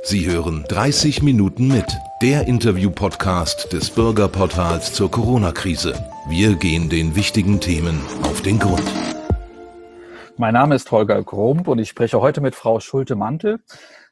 Sie hören 30 Minuten mit, der Interview-Podcast des Bürgerportals zur Corona-Krise. Wir gehen den wichtigen Themen auf den Grund. Mein Name ist Holger Grump und ich spreche heute mit Frau Schulte-Mantel,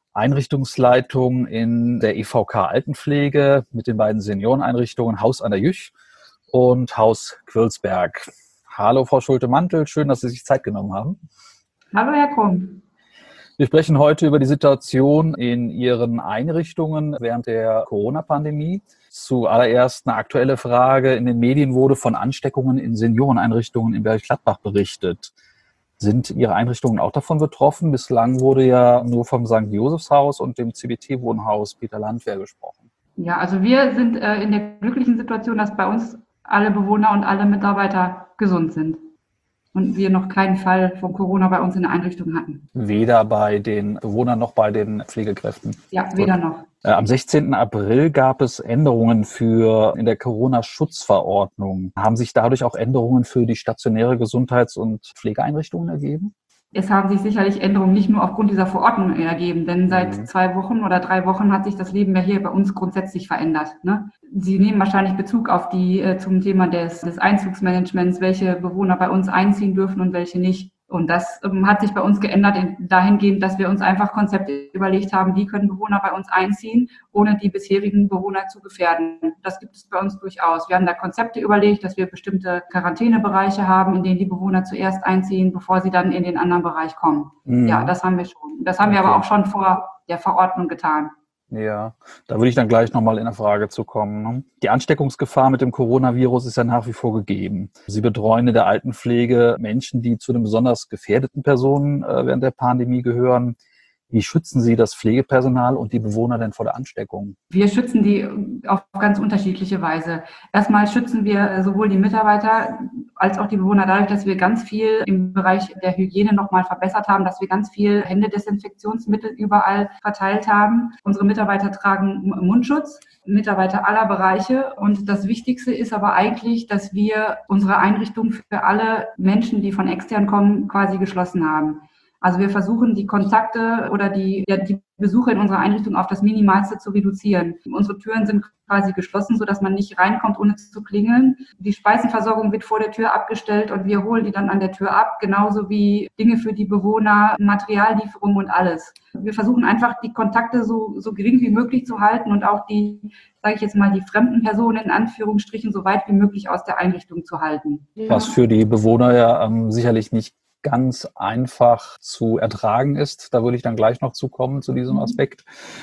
Einrichtungsleitung in der EVK Altenpflege mit den beiden Senioreneinrichtungen Haus an der Jüch und Haus Quilsberg. Hallo Frau Schulte-Mantel, schön, dass Sie sich Zeit genommen haben. Hallo Herr Grump. Wir sprechen heute über die Situation in Ihren Einrichtungen während der Corona-Pandemie. Zuallererst eine aktuelle Frage. In den Medien wurde von Ansteckungen in Senioreneinrichtungen in Bergisch-Gladbach berichtet. Sind Ihre Einrichtungen auch davon betroffen? Bislang wurde ja nur vom St. Josephshaus und dem CBT-Wohnhaus Peter Landwehr gesprochen. Ja, also wir sind in der glücklichen Situation, dass bei uns alle Bewohner und alle Mitarbeiter gesund sind. Und wir noch keinen Fall von Corona bei uns in der Einrichtung hatten. Weder bei den Bewohnern noch bei den Pflegekräften? Ja, weder noch. Am 16. April gab es Änderungen in der Corona-Schutzverordnung. Haben sich dadurch auch Änderungen für die stationäre Gesundheits- und Pflegeeinrichtungen ergeben? Es haben sich sicherlich Änderungen nicht nur aufgrund dieser Verordnung ergeben, denn seit 2 Wochen oder 3 Wochen hat sich das Leben ja hier bei uns grundsätzlich verändert. Ne? Sie nehmen wahrscheinlich Bezug auf zum Thema des Einzugsmanagements, welche Bewohner bei uns einziehen dürfen und welche nicht. Und das hat sich bei uns geändert dahingehend, dass wir uns einfach Konzepte überlegt haben, wie können Bewohner bei uns einziehen, ohne die bisherigen Bewohner zu gefährden. Das gibt es bei uns durchaus. Wir haben da Konzepte überlegt, dass wir bestimmte Quarantänebereiche haben, in denen die Bewohner zuerst einziehen, bevor sie dann in den anderen Bereich kommen. Mhm. Ja, das haben wir schon. Das haben wir aber auch schon vor der Verordnung getan. Ja, da würde ich dann gleich nochmal in der Frage zu kommen. Die Ansteckungsgefahr mit dem Coronavirus ist ja nach wie vor gegeben. Sie betreuen in der Altenpflege Menschen, die zu den besonders gefährdeten Personen während der Pandemie gehören. Wie schützen Sie das Pflegepersonal und die Bewohner denn vor der Ansteckung? Wir schützen die auf ganz unterschiedliche Weise. Erstmal schützen wir sowohl die Mitarbeiter als auch die Bewohner dadurch, dass wir ganz viel im Bereich der Hygiene nochmal verbessert haben, dass wir ganz viel Händedesinfektionsmittel überall verteilt haben. Unsere Mitarbeiter tragen Mundschutz, Mitarbeiter aller Bereiche. Und das Wichtigste ist aber eigentlich, dass wir unsere Einrichtung für alle Menschen, die von extern kommen, quasi geschlossen haben. Also wir versuchen, die Kontakte oder die Besuche in unserer Einrichtung auf das Minimalste zu reduzieren. Unsere Türen sind quasi geschlossen, sodass man nicht reinkommt, ohne zu klingeln. Die Speisenversorgung wird vor der Tür abgestellt und wir holen die dann an der Tür ab, genauso wie Dinge für die Bewohner, Materiallieferung und alles. Wir versuchen einfach, die Kontakte so gering wie möglich zu halten und auch die, sage ich jetzt mal, die fremden Personen in Anführungsstrichen so weit wie möglich aus der Einrichtung zu halten. Was für die Bewohner ja sicherlich nicht ganz einfach zu ertragen ist. Da würde ich dann gleich noch zukommen, zu diesem Aspekt.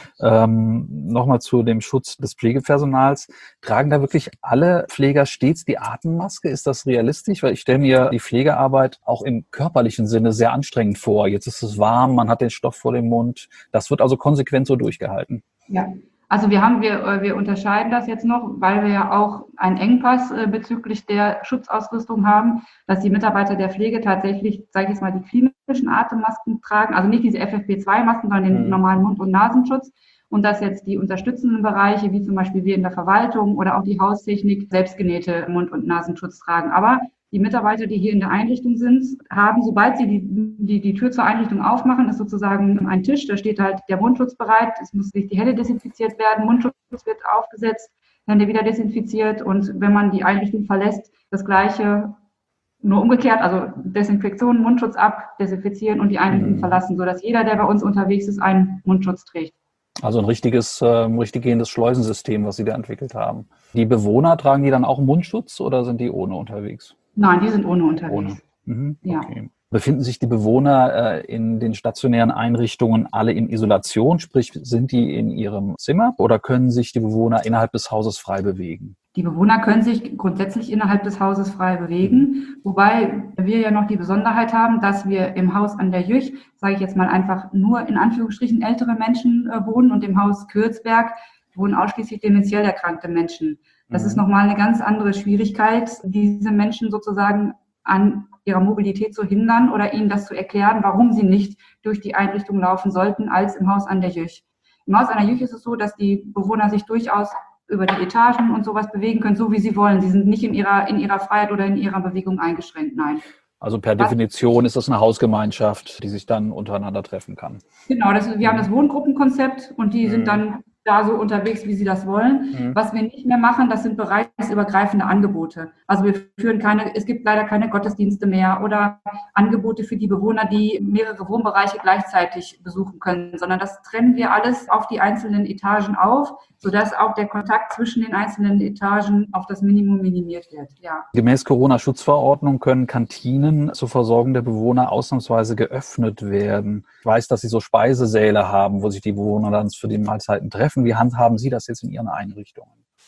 Nochmal zu dem Schutz des Pflegepersonals. Tragen da wirklich alle Pfleger stets die Atemmaske? Ist das realistisch? Weil ich stelle mir die Pflegearbeit auch im körperlichen Sinne sehr anstrengend vor. Jetzt ist es warm, man hat den Stoff vor dem Mund. Das wird also konsequent so durchgehalten. Ja. Also wir unterscheiden das jetzt noch, weil wir ja auch einen Engpass bezüglich der Schutzausrüstung haben, dass die Mitarbeiter der Pflege tatsächlich, sage ich jetzt mal, die klinischen Atemmasken tragen, also nicht diese FFP2-Masken, sondern den normalen Mund- und Nasenschutz. Und dass jetzt die unterstützenden Bereiche, wie zum Beispiel wir in der Verwaltung oder auch die Haustechnik, selbstgenähte Mund- und Nasenschutz tragen. Aber die Mitarbeiter, die hier in der Einrichtung sind, haben, sobald sie die Tür zur Einrichtung aufmachen, ist sozusagen ein Tisch, da steht halt der Mundschutz bereit, es muss sich die Hände desinfiziert werden, Mundschutz wird aufgesetzt, Hände wieder desinfiziert und wenn man die Einrichtung verlässt, das Gleiche, nur umgekehrt, also Desinfektion, Mundschutz ab, desinfizieren und die Einrichtung verlassen, sodass jeder, der bei uns unterwegs ist, einen Mundschutz trägt. Also ein richtig gehendes Schleusensystem, was Sie da entwickelt haben. Die Bewohner, tragen die dann auch Mundschutz oder sind die ohne unterwegs? Nein, die sind ohne unterwegs. Ohne. Ja. Okay. Befinden sich die Bewohner in den stationären Einrichtungen alle in Isolation? Sprich, sind die in ihrem Zimmer oder können sich die Bewohner innerhalb des Hauses frei bewegen? Die Bewohner können sich grundsätzlich innerhalb des Hauses frei bewegen, wobei wir ja noch die Besonderheit haben, dass wir im Haus an der Jüch, sage ich jetzt mal einfach, nur in Anführungsstrichen ältere Menschen wohnen und im Haus Quilsberg wohnen ausschließlich dementiell erkrankte Menschen. Das ist nochmal eine ganz andere Schwierigkeit, diese Menschen sozusagen an ihrer Mobilität zu hindern oder ihnen das zu erklären, warum sie nicht durch die Einrichtung laufen sollten, als im Haus an der Jüch. Im Haus an der Jüch ist es so, dass die Bewohner sich durchaus über die Etagen und sowas bewegen können, so wie sie wollen. Sie sind nicht in ihrer Freiheit oder in ihrer Bewegung eingeschränkt, nein. Also per Definition ist das eine Hausgemeinschaft, die sich dann untereinander treffen kann. Genau, wir haben das Wohngruppenkonzept und die sind dann da so unterwegs, wie sie das wollen. Was wir nicht mehr machen, das sind bereichsübergreifende Angebote. Also wir führen es gibt leider keine Gottesdienste mehr oder Angebote für die Bewohner, die mehrere Wohnbereiche gleichzeitig besuchen können, sondern das trennen wir alles auf die einzelnen Etagen auf, sodass auch der Kontakt zwischen den einzelnen Etagen auf das Minimum minimiert wird. Ja. Gemäß Corona-Schutzverordnung können Kantinen zur Versorgung der Bewohner ausnahmsweise geöffnet werden. Ich weiß, dass Sie so Speisesäle haben, wo sich die Bewohner dann für die Mahlzeiten treffen. Wie handhaben Sie das jetzt in Ihren Einrichtungen?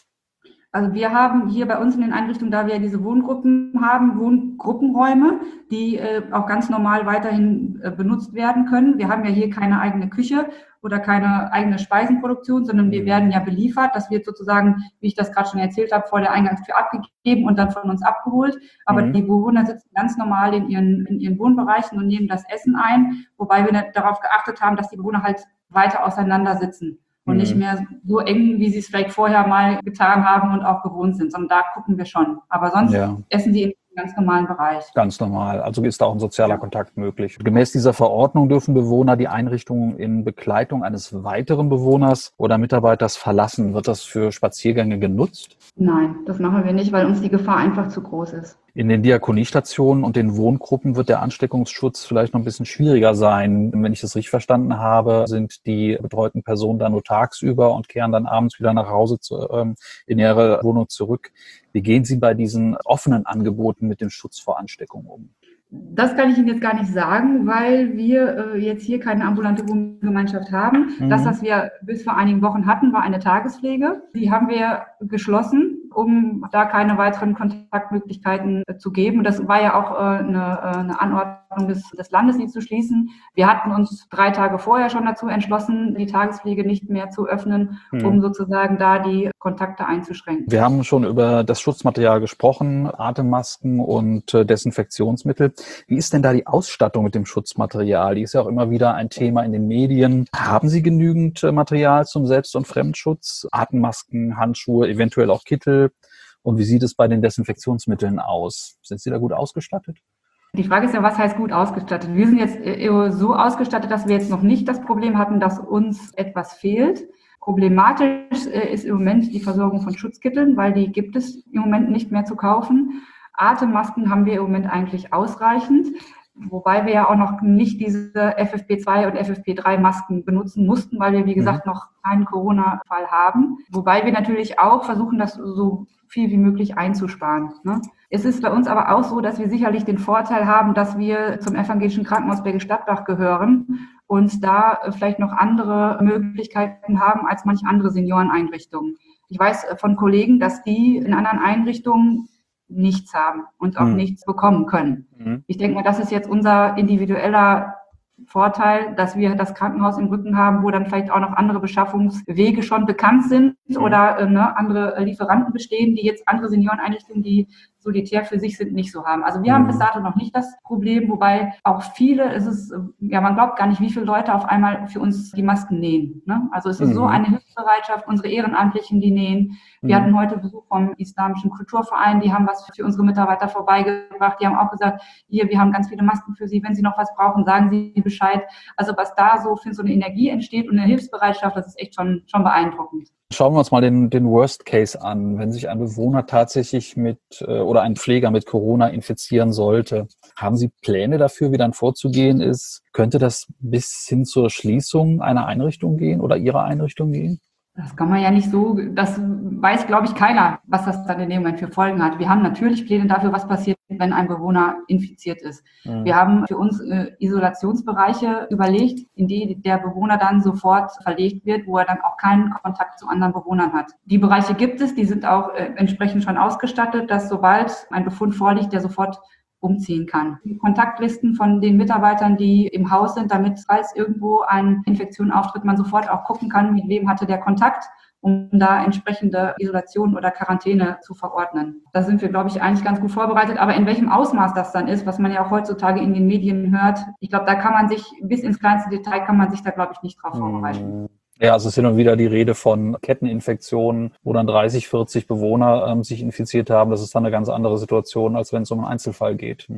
Also wir haben hier bei uns in den Einrichtungen, da wir diese Wohngruppen haben, Wohngruppenräume, die auch ganz normal weiterhin benutzt werden können. Wir haben ja hier keine eigene Küche oder keine eigene Speisenproduktion, sondern wir werden ja beliefert. Das wird sozusagen, wie ich das gerade schon erzählt habe, vor der Eingangstür abgegeben und dann von uns abgeholt. Aber die Bewohner sitzen ganz normal in ihren Wohnbereichen und nehmen das Essen ein, wobei wir darauf geachtet haben, dass die Bewohner halt weiter auseinander sitzen. Und nicht mehr so eng, wie sie es vielleicht vorher mal getan haben und auch gewohnt sind, sondern da gucken wir schon. Aber sonst essen sie in einem ganz normalen Bereich. Ganz normal. Also ist da auch ein sozialer Kontakt möglich. Gemäß dieser Verordnung dürfen Bewohner die Einrichtung in Begleitung eines weiteren Bewohners oder Mitarbeiters verlassen. Wird das für Spaziergänge genutzt? Nein, das machen wir nicht, weil uns die Gefahr einfach zu groß ist. In den Diakoniestationen und den Wohngruppen wird der Ansteckungsschutz vielleicht noch ein bisschen schwieriger sein. Wenn ich das richtig verstanden habe, sind die betreuten Personen da nur tagsüber und kehren dann abends wieder nach Hause in ihre Wohnung zurück. Wie gehen Sie bei diesen offenen Angeboten mit dem Schutz vor Ansteckung um? Das kann ich Ihnen jetzt gar nicht sagen, weil wir jetzt hier keine ambulante Wohngemeinschaft haben. Das, was wir bis vor einigen Wochen hatten, war eine Tagespflege. Die haben wir geschlossen, um da keine weiteren Kontaktmöglichkeiten zu geben. Und das war ja auch eine Anordnung des Landes, die zu schließen. Wir hatten uns 3 Tage vorher schon dazu entschlossen, die Tagespflege nicht mehr zu öffnen, um sozusagen da die Kontakte einzuschränken. Wir haben schon über das Schutzmaterial gesprochen, Atemmasken und Desinfektionsmittel. Wie ist denn da die Ausstattung mit dem Schutzmaterial? Die ist ja auch immer wieder ein Thema in den Medien. Haben Sie genügend Material zum Selbst- und Fremdschutz? Atemmasken, Handschuhe, eventuell auch Kittel? Und wie sieht es bei den Desinfektionsmitteln aus? Sind Sie da gut ausgestattet? Die Frage ist ja, was heißt gut ausgestattet? Wir sind jetzt so ausgestattet, dass wir jetzt noch nicht das Problem hatten, dass uns etwas fehlt. Problematisch ist im Moment die Versorgung von Schutzkitteln, weil die gibt es im Moment nicht mehr zu kaufen. Atemmasken haben wir im Moment eigentlich ausreichend, wobei wir ja auch noch nicht diese FFP2 und FFP3 Masken benutzen mussten, weil wir, wie gesagt, noch keinen Corona-Fall haben. Wobei wir natürlich auch versuchen, das so viel wie möglich einzusparen. Ne? Es ist bei uns aber auch so, dass wir sicherlich den Vorteil haben, dass wir zum Evangelischen Krankenhaus Bergisch-Gladbach gehören und da vielleicht noch andere Möglichkeiten haben als manche andere Senioreneinrichtungen. Ich weiß von Kollegen, dass die in anderen Einrichtungen nichts haben und auch nichts bekommen können. Ich denke mal, das ist jetzt unser individueller Vorteil, dass wir das Krankenhaus im Rücken haben, wo dann vielleicht auch noch andere Beschaffungswege schon bekannt sind oder andere Lieferanten bestehen, die jetzt andere Senioreneinrichtungen, die solitär für sich sind, nicht so haben. Also wir haben bis dato noch nicht das Problem, wobei auch viele, man glaubt gar nicht, wie viele Leute auf einmal für uns die Masken nähen. Ne? Also es ist so eine Hilfsbereitschaft, unsere Ehrenamtlichen, die nähen. Wir hatten heute Besuch vom Islamischen Kulturverein, die haben was für unsere Mitarbeiter vorbeigebracht. Die haben auch gesagt, hier, wir haben ganz viele Masken für Sie, wenn Sie noch was brauchen, sagen Sie Bescheid. Also was da so für so eine Energie entsteht und eine Hilfsbereitschaft, das ist echt schon beeindruckend. Schauen wir uns mal den Worst Case an. Wenn sich ein Bewohner tatsächlich oder ein Pfleger mit Corona infizieren sollte, haben Sie Pläne dafür, wie dann vorzugehen ist? Könnte das bis hin zur Schließung einer Einrichtung gehen oder Ihrer Einrichtung gehen? Das kann man ja nicht so, das weiß, glaube ich, keiner, was das dann in dem Moment für Folgen hat. Wir haben natürlich Pläne dafür, was passiert, wenn ein Bewohner infiziert ist. Wir haben für uns Isolationsbereiche überlegt, in die der Bewohner dann sofort verlegt wird, wo er dann auch keinen Kontakt zu anderen Bewohnern hat. Die Bereiche gibt es, die sind auch entsprechend schon ausgestattet, dass sobald ein Befund vorliegt, der sofort umziehen kann. Die Kontaktlisten von den Mitarbeitern, die im Haus sind, damit, falls irgendwo eine Infektion auftritt, man sofort auch gucken kann, mit wem hatte der Kontakt, um da entsprechende Isolation oder Quarantäne zu verordnen. Da sind wir, glaube ich, eigentlich ganz gut vorbereitet. Aber in welchem Ausmaß das dann ist, was man ja auch heutzutage in den Medien hört, ich glaube, da kann man sich, bis ins kleinste Detail kann man sich da, glaube ich, nicht drauf vorbereiten. Ja, also es ist hin und wieder die Rede von Ketteninfektionen, wo dann 30, 40 Bewohner sich infiziert haben. Das ist dann eine ganz andere Situation, als wenn es um einen Einzelfall geht.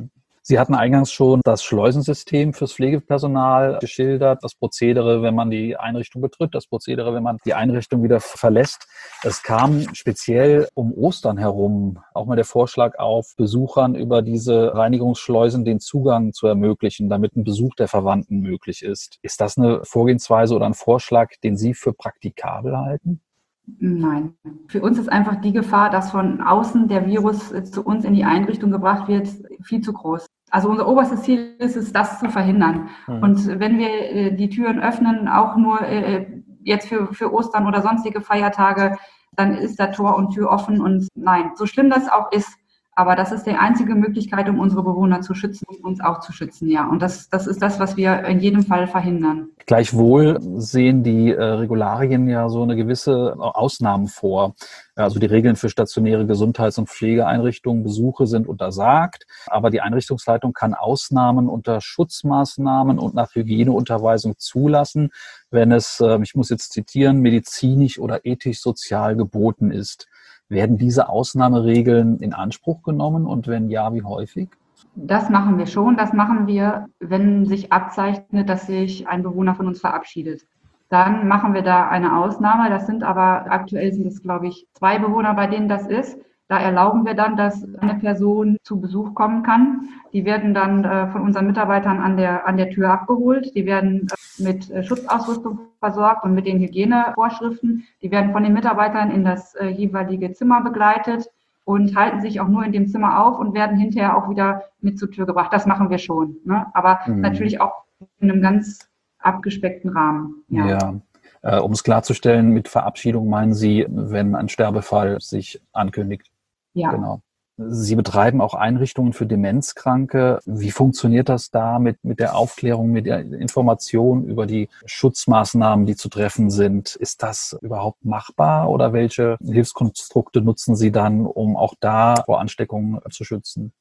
Sie hatten eingangs schon das Schleusensystem fürs Pflegepersonal geschildert, das Prozedere, wenn man die Einrichtung betritt, das Prozedere, wenn man die Einrichtung wieder verlässt. Es kam speziell um Ostern herum auch mal der Vorschlag auf, Besuchern über diese Reinigungsschleusen den Zugang zu ermöglichen, damit ein Besuch der Verwandten möglich ist. Ist das eine Vorgehensweise oder ein Vorschlag, den Sie für praktikabel halten? Nein. Für uns ist einfach die Gefahr, dass von außen der Virus zu uns in die Einrichtung gebracht wird, viel zu groß. Also unser oberstes Ziel ist es, das zu verhindern. Und wenn wir die Türen öffnen, auch nur jetzt für Ostern oder sonstige Feiertage, dann ist da Tor und Tür offen. Und nein, so schlimm das auch ist, aber das ist die einzige Möglichkeit, um unsere Bewohner zu schützen und uns auch zu schützen, ja. Und das ist das, was wir in jedem Fall verhindern. Gleichwohl sehen die Regularien ja so eine gewisse Ausnahmen vor. Also die Regeln für stationäre Gesundheits- und Pflegeeinrichtungen, Besuche sind untersagt, aber die Einrichtungsleitung kann Ausnahmen unter Schutzmaßnahmen und nach Hygieneunterweisung zulassen, wenn es, ich muss jetzt zitieren, medizinisch oder ethisch-sozial geboten ist. Werden diese Ausnahmeregeln in Anspruch genommen und wenn ja, wie häufig? Das machen wir schon. Das machen wir, wenn sich abzeichnet, dass sich ein Bewohner von uns verabschiedet. Dann machen wir da eine Ausnahme. Das sind aber, aktuell sind es, glaube ich, 2 Bewohner, bei denen das ist. Da erlauben wir dann, dass eine Person zu Besuch kommen kann. Die werden dann von unseren Mitarbeitern an der Tür abgeholt. Die werden mit Schutzausrüstung versorgt und mit den Hygienevorschriften. Die werden von den Mitarbeitern in das jeweilige Zimmer begleitet und halten sich auch nur in dem Zimmer auf und werden hinterher auch wieder mit zur Tür gebracht. Das machen wir schon, ne? Aber natürlich auch in einem ganz abgespeckten Rahmen. Ja. Um es klarzustellen, mit Verabschiedung meinen Sie, wenn ein Sterbefall sich ankündigt? Ja. Genau. Sie betreiben auch Einrichtungen für Demenzkranke. Wie funktioniert das da mit der Aufklärung, mit der Information über die Schutzmaßnahmen, die zu treffen sind? Ist das überhaupt machbar oder welche Hilfskonstrukte nutzen Sie dann, um auch da vor Ansteckungen zu schützen?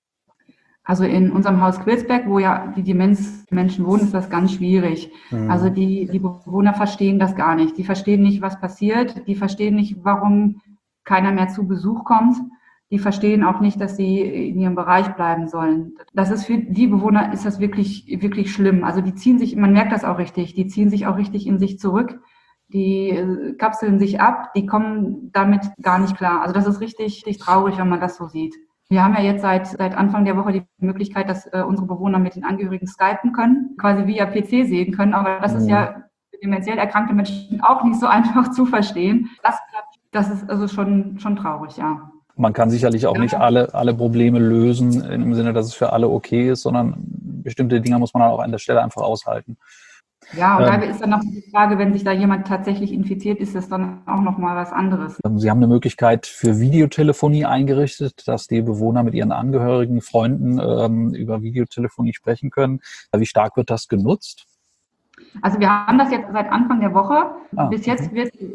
Also in unserem Haus Quilsberg, wo ja die Demenzmenschen wohnen, ist das ganz schwierig. Also die Bewohner verstehen das gar nicht. Die verstehen nicht, was passiert. Die verstehen nicht, warum keiner mehr zu Besuch kommt. Die verstehen auch nicht, dass sie in ihrem Bereich bleiben sollen. Das ist für die Bewohner ist das wirklich, wirklich schlimm. Also die ziehen sich, man merkt das auch richtig, die ziehen sich auch richtig in sich zurück. Die kapseln sich ab, die kommen damit gar nicht klar. Also das ist richtig, richtig traurig, wenn man das so sieht. Wir haben ja jetzt seit Anfang der Woche die Möglichkeit, dass unsere Bewohner mit den Angehörigen skypen können, quasi via PC sehen können. Aber das ist ja für dementiell erkrankte Menschen auch nicht so einfach zu verstehen. Das ist also schon traurig, ja. Man kann sicherlich auch nicht alle Probleme lösen im Sinne, dass es für alle okay ist, sondern bestimmte Dinge muss man auch an der Stelle einfach aushalten. Ja, und da ist dann noch die Frage, wenn sich da jemand tatsächlich infiziert, ist das dann auch noch mal was anderes. Sie haben eine Möglichkeit für Videotelefonie eingerichtet, dass die Bewohner mit ihren Angehörigen, Freunden über Videotelefonie sprechen können. Wie stark wird das genutzt? Also wir haben das jetzt seit Anfang der Woche. Bis jetzt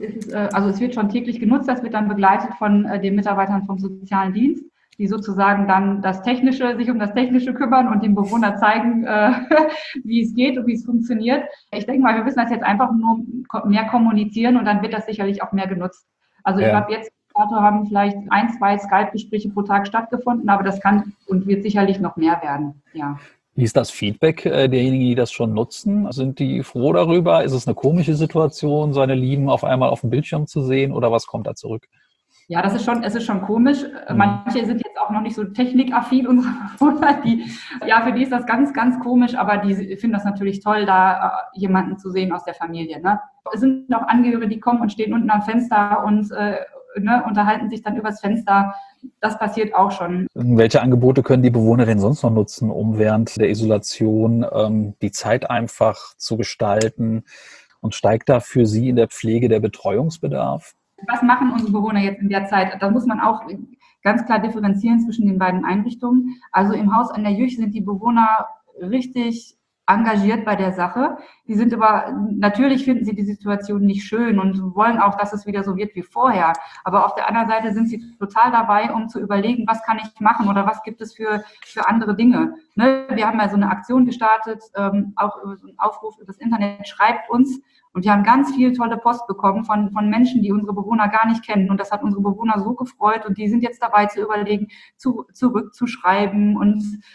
es wird schon täglich genutzt. Das wird dann begleitet von den Mitarbeitern vom sozialen Dienst, die sozusagen dann sich um das Technische kümmern und dem Bewohner zeigen, wie es geht und wie es funktioniert. Ich denke mal, wir müssen das jetzt einfach nur mehr kommunizieren und dann wird das sicherlich auch mehr genutzt. Also ich glaube, jetzt haben vielleicht 1, 2 Skype-Gespräche pro Tag stattgefunden, aber das kann und wird sicherlich noch mehr werden, ja. Wie ist das Feedback derjenigen, die das schon nutzen? Sind die froh darüber? Ist es eine komische Situation, seine Lieben auf einmal auf dem Bildschirm zu sehen oder was kommt da zurück? Ja, es ist schon komisch. Manche sind jetzt auch noch nicht so technikaffin, unsere Bewohner, für die ist das ganz, ganz komisch, aber die finden das natürlich toll, da jemanden zu sehen aus der Familie, ne? Es sind auch Angehörige, die kommen und stehen unten am Fenster und unterhalten sich dann übers Fenster. Das passiert auch schon. Welche Angebote können die Bewohner denn sonst noch nutzen, um während der Isolation die Zeit einfach zu gestalten? Und steigt da für Sie in der Pflege der Betreuungsbedarf? Was machen unsere Bewohner jetzt in der Zeit? Da muss man auch ganz klar differenzieren zwischen den beiden Einrichtungen. Also im Haus an der Jüch sind die Bewohner richtig engagiert bei der Sache. Natürlich finden sie die Situation nicht schön und wollen auch, dass es wieder so wird wie vorher. Aber auf der anderen Seite sind sie total dabei, um zu überlegen, was kann ich machen oder was gibt es für andere Dinge. Ne? Wir haben ja so eine Aktion gestartet, auch über so einen Aufruf über das Internet, schreibt uns. Und wir haben ganz viel tolle Post bekommen von Menschen, die unsere Bewohner gar nicht kennen. Und das hat unsere Bewohner so gefreut. Und die sind jetzt dabei zu überlegen, zurückzuschreiben und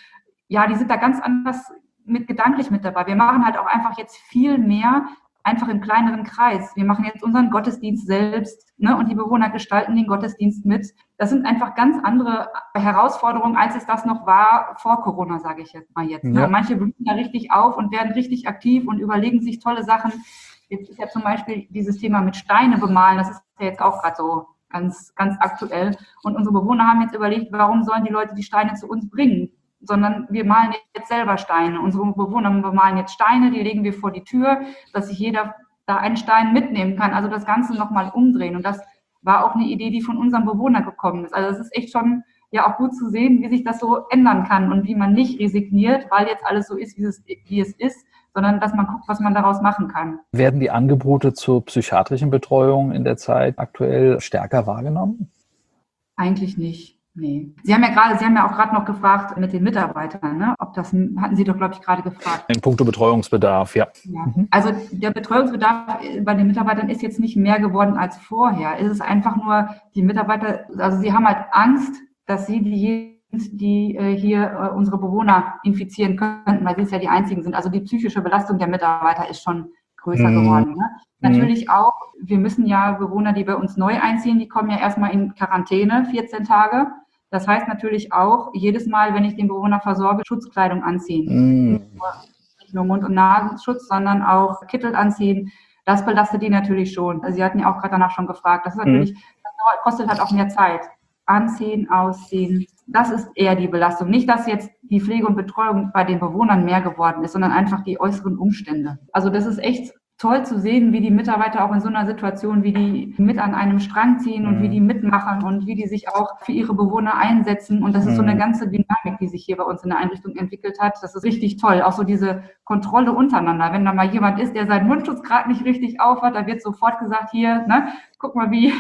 ja, die sind da ganz anders gedanklich mit dabei. Wir machen halt auch einfach jetzt viel mehr einfach im kleineren Kreis. Wir machen jetzt unseren Gottesdienst selbst, ne, und die Bewohner gestalten den Gottesdienst mit. Das sind einfach ganz andere Herausforderungen, als es das noch war vor Corona, sage ich jetzt mal jetzt. Ne? Ja. Und manche blühen da richtig auf und werden richtig aktiv und überlegen sich tolle Sachen. Jetzt ist ja zum Beispiel dieses Thema mit Steine bemalen, das ist ja jetzt auch gerade so ganz, ganz aktuell. Und unsere Bewohner haben jetzt überlegt, warum sollen die Leute die Steine zu uns bringen? Sondern wir malen jetzt selber Steine. Unsere Bewohner bemalen jetzt Steine, die legen wir vor die Tür, dass sich jeder da einen Stein mitnehmen kann. Also das Ganze nochmal umdrehen. Und das war auch eine Idee, die von unseren Bewohnern gekommen ist. Also es ist echt schon ja auch gut zu sehen, wie sich das so ändern kann und wie man nicht resigniert, weil jetzt alles so ist, wie es ist, sondern dass man guckt, was man daraus machen kann. Werden die Angebote zur psychiatrischen Betreuung in der Zeit aktuell stärker wahrgenommen? Eigentlich nicht. Nee. Sie haben ja auch gerade noch gefragt mit den Mitarbeitern, ne? Hatten Sie doch, glaube ich, gerade gefragt. In puncto Betreuungsbedarf, ja. Ja. Also der Betreuungsbedarf bei den Mitarbeitern ist jetzt nicht mehr geworden als vorher. Es ist einfach nur, die Mitarbeiter, also sie haben halt Angst, dass sie diejenigen sind, die hier unsere Bewohner infizieren könnten, weil sie es ja die einzigen sind. Also die psychische Belastung der Mitarbeiter ist schon größer geworden. Ne? Natürlich auch, wir müssen ja Bewohner, die bei uns neu einziehen, die kommen ja erstmal in Quarantäne, 14 Tage. Das heißt natürlich auch, jedes Mal, wenn ich den Bewohner versorge, Schutzkleidung anziehen. Nicht nur Mund- und Nasenschutz, sondern auch Kittel anziehen. Das belastet die natürlich schon. Also Sie hatten ja auch gerade danach schon gefragt. Das ist natürlich, das kostet halt auch mehr Zeit. Anziehen, ausziehen. Das ist eher die Belastung. Nicht, dass jetzt die Pflege und Betreuung bei den Bewohnern mehr geworden ist, sondern einfach die äußeren Umstände. Also das ist echt toll zu sehen, wie die Mitarbeiter auch in so einer Situation, wie die mit an einem Strang ziehen und wie die mitmachen und wie die sich auch für ihre Bewohner einsetzen. Und das ist so eine ganze Dynamik, die sich hier bei uns in der Einrichtung entwickelt hat. Das ist richtig toll. Auch so diese Kontrolle untereinander. Wenn da mal jemand ist, der seinen Mundschutz gerade nicht richtig aufhat, da wird sofort gesagt, hier, ne, guck mal, wie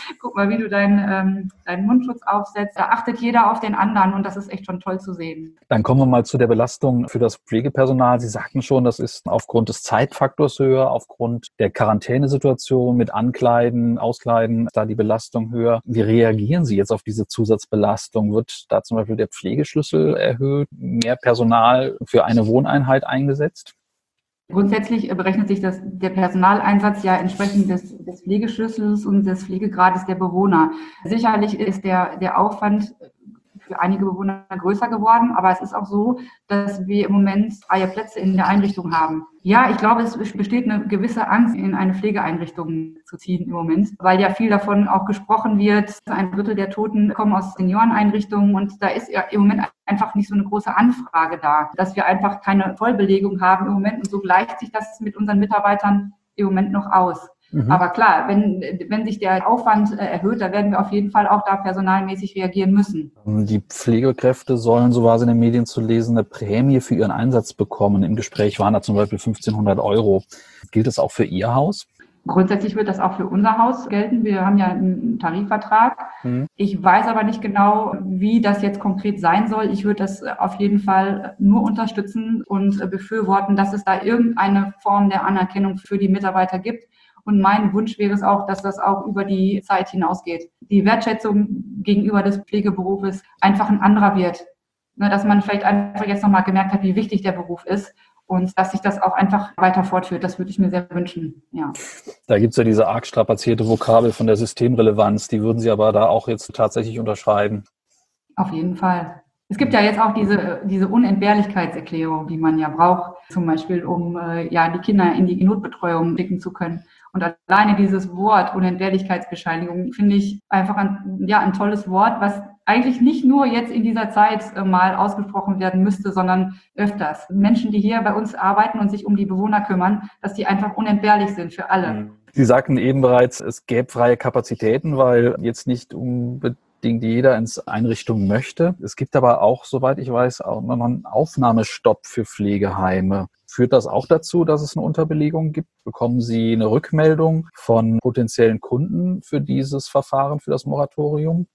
du deinen Mundschutz aufsetzt. Da achtet jeder auf den anderen und das ist echt schon toll zu sehen. Dann kommen wir mal zu der Belastung für das Pflegepersonal. Sie sagten schon, das ist aufgrund des Zeitfaktors höher, aufgrund der Quarantänesituation mit Ankleiden, Auskleiden, da die Belastung höher. Wie reagieren Sie jetzt auf diese Zusatzbelastung? Wird da zum Beispiel der Pflegeschlüssel erhöht, mehr Personal für eine Wohneinheit eingesetzt? Grundsätzlich berechnet sich der Personaleinsatz ja entsprechend des Pflegeschlüssels und des Pflegegrades der Bewohner. Sicherlich ist der Aufwand für einige Bewohner größer geworden, aber es ist auch so, dass wir im Moment freie Plätze in der Einrichtung haben. Ja, ich glaube, es besteht eine gewisse Angst, in eine Pflegeeinrichtung zu ziehen im Moment, weil ja viel davon auch gesprochen wird. 1/3 der Toten kommen aus Senioreneinrichtungen und da ist ja im Moment einfach nicht so eine große Anfrage da, dass wir einfach keine Vollbelegung haben im Moment und so gleicht sich das mit unseren Mitarbeitern im Moment noch aus. Aber klar, wenn sich der Aufwand erhöht, da werden wir auf jeden Fall auch da personalmäßig reagieren müssen. Die Pflegekräfte sollen, so war es in den Medien zu lesen, eine Prämie für ihren Einsatz bekommen. Im Gespräch waren da zum Beispiel 1.500 €. Gilt das auch für Ihr Haus? Grundsätzlich wird das auch für unser Haus gelten. Wir haben ja einen Tarifvertrag. Ich weiß aber nicht genau, wie das jetzt konkret sein soll. Ich würde das auf jeden Fall nur unterstützen und befürworten, dass es da irgendeine Form der Anerkennung für die Mitarbeiter gibt. Und mein Wunsch wäre es auch, dass das auch über die Zeit hinausgeht. Die Wertschätzung gegenüber des Pflegeberufes einfach ein anderer wird. Dass man vielleicht einfach jetzt nochmal gemerkt hat, wie wichtig der Beruf ist und dass sich das auch einfach weiter fortführt. Das würde ich mir sehr wünschen, ja. Da gibt es ja diese arg strapazierte Vokabel von der Systemrelevanz. Die würden Sie aber da auch jetzt tatsächlich unterschreiben? Auf jeden Fall. Es gibt ja jetzt auch diese Unentbehrlichkeitserklärung, die man ja braucht, zum Beispiel, um die Kinder in die Notbetreuung schicken zu können. Und alleine dieses Wort Unentbehrlichkeitsbescheinigung finde ich einfach ein tolles Wort, was eigentlich nicht nur jetzt in dieser Zeit mal ausgesprochen werden müsste, sondern öfters. Menschen, die hier bei uns arbeiten und sich um die Bewohner kümmern, dass die einfach unentbehrlich sind für alle. Sie sagten eben bereits, es gäbe freie Kapazitäten, weil jetzt nicht unbedingt jeder ins Einrichtung möchte. Es gibt aber auch, soweit ich weiß, auch noch einen Aufnahmestopp für Pflegeheime. Führt das auch dazu, dass es eine Unterbelegung gibt? Bekommen Sie eine Rückmeldung von potenziellen Kunden für dieses Verfahren, für das Moratorium?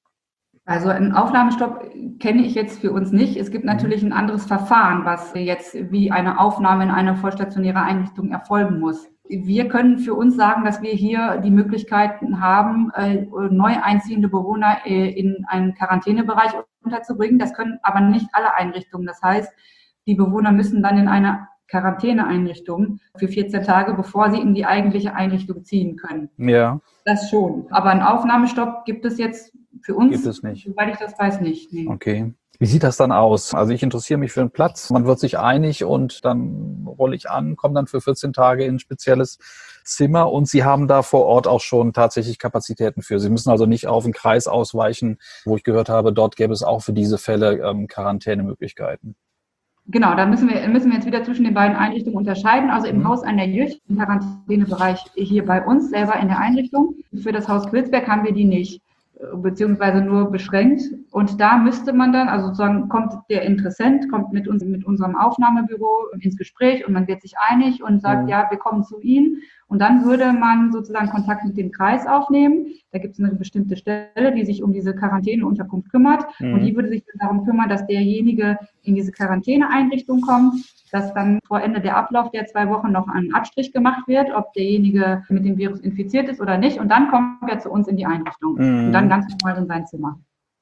Also einen Aufnahmestopp kenne ich jetzt für uns nicht. Es gibt natürlich ein anderes Verfahren, was jetzt wie eine Aufnahme in eine vollstationäre Einrichtung erfolgen muss. Wir können für uns sagen, dass wir hier die Möglichkeiten haben, neu einziehende Bewohner in einen Quarantänebereich unterzubringen. Das können aber nicht alle Einrichtungen. Das heißt, die Bewohner müssen dann in eine Quarantäneeinrichtung für 14 Tage, bevor sie in die eigentliche Einrichtung ziehen können. Ja. Das schon. Aber einen Aufnahmestopp gibt es jetzt für uns, Gibt es nicht. soweit ich das weiß, nicht. Nee. Okay. Wie sieht das dann aus? Also ich interessiere mich für einen Platz, man wird sich einig und dann rolle ich an, komme dann für 14 Tage in ein spezielles Zimmer und Sie haben da vor Ort auch schon tatsächlich Kapazitäten für. Sie müssen also nicht auf einen Kreis ausweichen, wo ich gehört habe, dort gäbe es auch für diese Fälle Quarantänemöglichkeiten. Genau, da müssen wir jetzt wieder zwischen den beiden Einrichtungen unterscheiden. Also im Haus an der Jüch, im Quarantänebereich hier bei uns selber in der Einrichtung. Für das Haus Quilsberg haben wir die nicht, beziehungsweise nur beschränkt. Und da müsste man dann, also sozusagen kommt der Interessent, kommt mit unserem Aufnahmebüro ins Gespräch und man wird sich einig und sagt, ja, wir kommen zu Ihnen. Und dann würde man sozusagen Kontakt mit dem Kreis aufnehmen. Da gibt es eine bestimmte Stelle, die sich um diese Quarantäneunterkunft kümmert. Und die würde sich dann darum kümmern, dass derjenige in diese Quarantäneeinrichtung kommt, dass dann vor Ende der Ablauf der 2 Wochen noch ein Abstrich gemacht wird, ob derjenige mit dem Virus infiziert ist oder nicht. Und dann kommt er zu uns in die Einrichtung. Und dann ganz normal in sein Zimmer.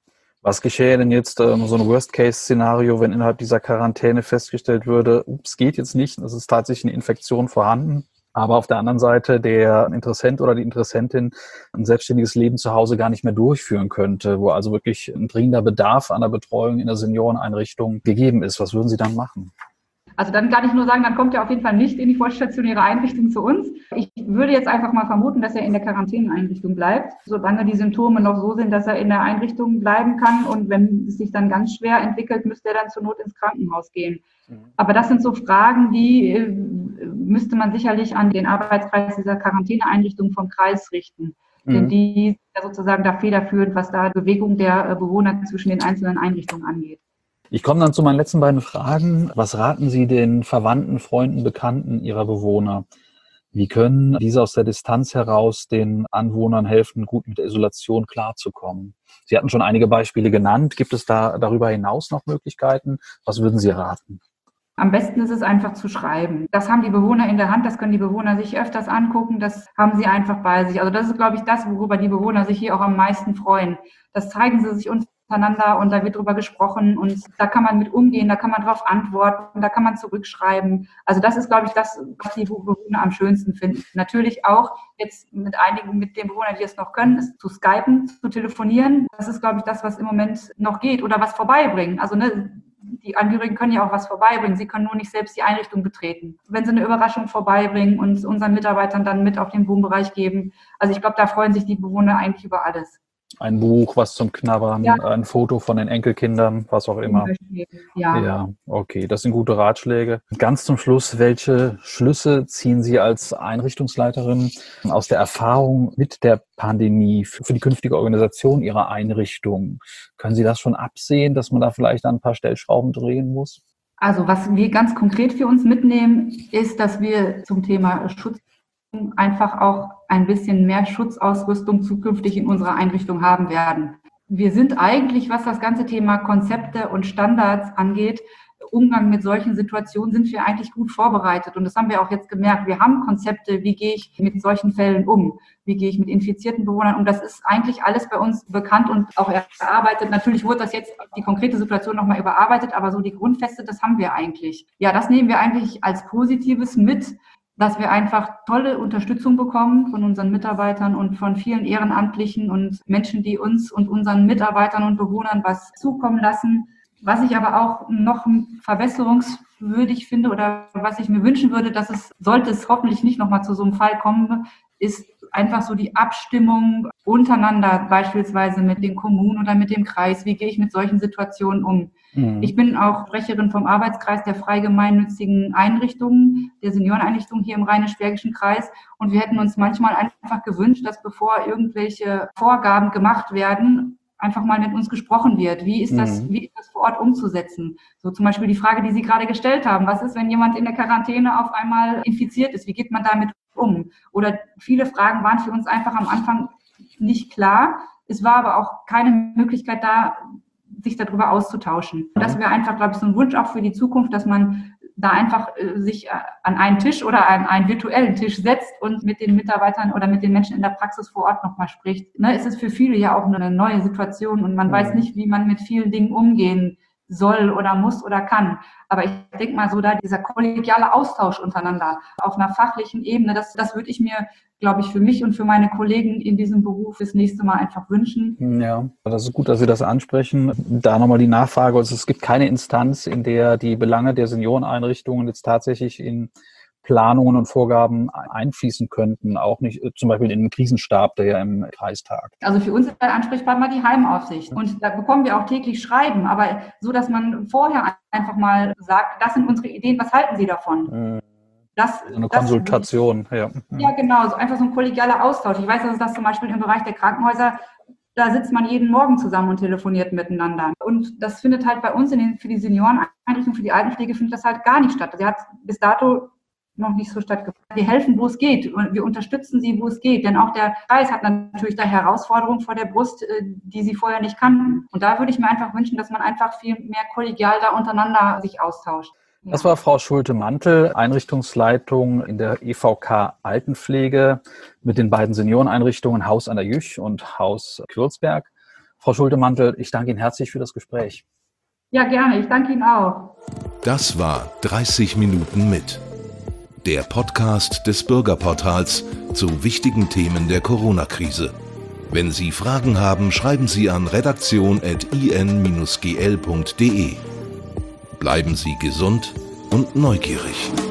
Was geschähe denn jetzt so ein Worst-Case-Szenario, wenn innerhalb dieser Quarantäne festgestellt würde, geht jetzt nicht, es ist tatsächlich eine Infektion vorhanden, aber auf der anderen Seite der Interessent oder die Interessentin ein selbstständiges Leben zu Hause gar nicht mehr durchführen könnte, wo also wirklich ein dringender Bedarf an der Betreuung in der Senioreneinrichtung gegeben ist. Was würden Sie dann machen? Also dann kann ich nur sagen, dann kommt er auf jeden Fall nicht in die vollstationäre Einrichtung zu uns. Ich würde jetzt einfach mal vermuten, dass er in der Quarantäneeinrichtung bleibt, solange die Symptome noch so sind, dass er in der Einrichtung bleiben kann. Und wenn es sich dann ganz schwer entwickelt, müsste er dann zur Not ins Krankenhaus gehen. Aber das sind so Fragen, die müsste man sicherlich an den Arbeitskreis dieser Quarantäneeinrichtung vom Kreis richten. Denn die sind ja sozusagen da federführend, was da Bewegung der Bewohner zwischen den einzelnen Einrichtungen angeht. Ich komme dann zu meinen letzten beiden Fragen. Was raten Sie den Verwandten, Freunden, Bekannten Ihrer Bewohner? Wie können diese aus der Distanz heraus den Anwohnern helfen, gut mit der Isolation klarzukommen? Sie hatten schon einige Beispiele genannt. Gibt es da darüber hinaus noch Möglichkeiten? Was würden Sie raten? Am besten ist es einfach zu schreiben. Das haben die Bewohner in der Hand, das können die Bewohner sich öfters angucken, das haben sie einfach bei sich. Also das ist, glaube ich, das, worüber die Bewohner sich hier auch am meisten freuen. Das zeigen sie sich untereinander und da wird drüber gesprochen und da kann man mit umgehen, da kann man drauf antworten, da kann man zurückschreiben. Also das ist, glaube ich, das, was die Bewohner am schönsten finden. Natürlich auch jetzt mit den Bewohnern, die es noch können, ist zu skypen, zu telefonieren. Das ist, glaube ich, das, was im Moment noch geht oder was vorbeibringen. Also die Angehörigen können ja auch was vorbeibringen. Sie können nur nicht selbst die Einrichtung betreten. Wenn sie eine Überraschung vorbeibringen und unseren Mitarbeitern dann mit auf den Wohnbereich geben. Also ich glaube, da freuen sich die Bewohner eigentlich über alles. Ein Buch, was zum Knabbern, ja. Ein Foto von den Enkelkindern, was auch immer. Ja, okay, das sind gute Ratschläge. Ganz zum Schluss, welche Schlüsse ziehen Sie als Einrichtungsleiterin aus der Erfahrung mit der Pandemie für die künftige Organisation Ihrer Einrichtung? Können Sie das schon absehen, dass man da vielleicht ein paar Stellschrauben drehen muss? Also was wir ganz konkret für uns mitnehmen, ist, dass wir zum Thema Schutz einfach auch ein bisschen mehr Schutzausrüstung zukünftig in unserer Einrichtung haben werden. Wir sind eigentlich, was das ganze Thema Konzepte und Standards angeht, Umgang mit solchen Situationen sind wir eigentlich gut vorbereitet. Und das haben wir auch jetzt gemerkt. Wir haben Konzepte, wie gehe ich mit solchen Fällen um? Wie gehe ich mit infizierten Bewohnern um? Das ist eigentlich alles bei uns bekannt und auch erarbeitet. Natürlich wurde das jetzt die konkrete Situation nochmal überarbeitet, aber so die Grundfeste, das haben wir eigentlich. Ja, das nehmen wir eigentlich als Positives mit, dass wir einfach tolle Unterstützung bekommen von unseren Mitarbeitern und von vielen Ehrenamtlichen und Menschen, die uns und unseren Mitarbeitern und Bewohnern was zukommen lassen. Was ich aber auch noch verbesserungswürdig finde oder was ich mir wünschen würde, sollte es hoffentlich nicht nochmal zu so einem Fall kommen, ist einfach so die Abstimmung untereinander, beispielsweise mit den Kommunen oder mit dem Kreis. Wie gehe ich mit solchen Situationen um? Ich bin auch Sprecherin vom Arbeitskreis der frei gemeinnützigen Einrichtungen, der Senioreneinrichtungen hier im Rheinisch-Bergischen Kreis. Und wir hätten uns manchmal einfach gewünscht, dass bevor irgendwelche Vorgaben gemacht werden, einfach mal mit uns gesprochen wird. Wie ist das vor Ort umzusetzen? So zum Beispiel die Frage, die Sie gerade gestellt haben. Was ist, wenn jemand in der Quarantäne auf einmal infiziert ist? Wie geht man damit um? Oder viele Fragen waren für uns einfach am Anfang nicht klar. Es war aber auch keine Möglichkeit da, sich darüber auszutauschen. Das wäre einfach, glaube ich, so ein Wunsch auch für die Zukunft, dass man da einfach sich an einen Tisch oder an einen virtuellen Tisch setzt und mit den Mitarbeitern oder mit den Menschen in der Praxis vor Ort nochmal spricht. Ne, es ist für viele ja auch eine neue Situation und man weiß nicht, wie man mit vielen Dingen umgehen soll oder muss oder kann. Aber ich denke mal so, da dieser kollegiale Austausch untereinander auf einer fachlichen Ebene, das würde ich mir, glaube ich, für mich und für meine Kollegen in diesem Beruf das nächste Mal einfach wünschen. Ja, das ist gut, dass Sie das ansprechen. Da nochmal die Nachfrage. Also es gibt keine Instanz, in der die Belange der Senioreneinrichtungen jetzt tatsächlich in Planungen und Vorgaben einfließen könnten, auch nicht zum Beispiel in den Krisenstab, der ja im Kreis tagt. Also für uns ist der Ansprechpartner die Heimaufsicht. Und da bekommen wir auch täglich Schreiben, aber so, dass man vorher einfach mal sagt, das sind unsere Ideen, was halten Sie davon? So eine Konsultation, ja. Ja, genau, so einfach so ein kollegialer Austausch. Ich weiß, dass das zum Beispiel im Bereich der Krankenhäuser, da sitzt man jeden Morgen zusammen und telefoniert miteinander. Und das findet halt bei uns für die Senioreneinrichtungen, für die Altenpflege findet das halt gar nicht statt. Sie hat bis dato noch nicht so stattgefunden. Wir helfen, wo es geht und wir unterstützen sie, wo es geht. Denn auch der Kreis hat natürlich da Herausforderungen vor der Brust, die sie vorher nicht kannten. Und da würde ich mir einfach wünschen, dass man einfach viel mehr kollegial da untereinander sich austauscht. Ja. Das war Frau Schulte-Mantel, Einrichtungsleitung in der EVK Altenpflege mit den beiden Senioreneinrichtungen Haus an der Jüch und Haus Quilsberg. Frau Schulte-Mantel, ich danke Ihnen herzlich für das Gespräch. Ja, gerne. Ich danke Ihnen auch. Das war 30 Minuten mit. Der Podcast des Bürgerportals zu wichtigen Themen der Corona-Krise. Wenn Sie Fragen haben, schreiben Sie an redaktion@in-gl.de. Bleiben Sie gesund und neugierig.